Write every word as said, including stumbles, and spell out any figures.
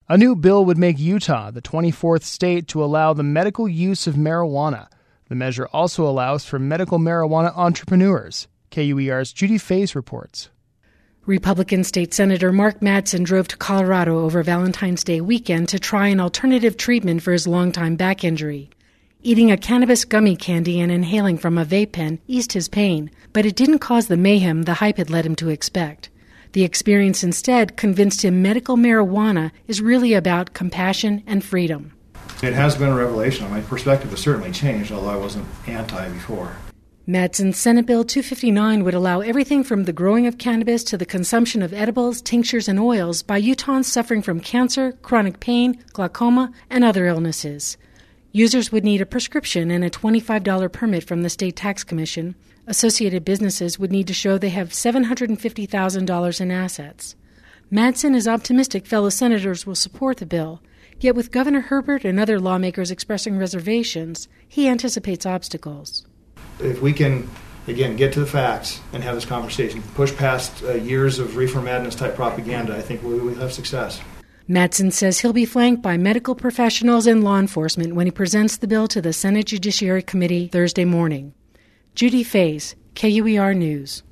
A new bill would make Utah the twenty-fourth state to allow the medical use of marijuana. The measure also allows for medical marijuana entrepreneurs. K U E R's Judy Faze reports. Republican State Senator Mark Madsen drove to Colorado over Valentine's Day weekend to try an alternative treatment for his longtime back injury. Eating a cannabis gummy candy and inhaling from a vape pen eased his pain, but it didn't cause the mayhem the hype had led him to expect. The experience instead convinced him medical marijuana is really about compassion and freedom. It has been a revelation. My perspective has certainly changed, although I wasn't anti before. Madsen's Senate Bill two fifty-nine would allow everything from the growing of cannabis to the consumption of edibles, tinctures, and oils by Utahns suffering from cancer, chronic pain, glaucoma, and other illnesses. Users would need a prescription and a twenty-five dollars permit from the State Tax Commission. Associated businesses would need to show they have seven hundred fifty thousand dollars in assets. Madsen is optimistic fellow senators will support the bill, yet with Governor Herbert and other lawmakers expressing reservations, he anticipates obstacles. If we can, again, get to the facts and have this conversation, push past uh, years of reefer madness type propaganda, I think we will have success. Madsen says he'll be flanked by medical professionals and law enforcement when he presents the bill to the Senate Judiciary Committee Thursday morning. Judy Faze, K U E R News.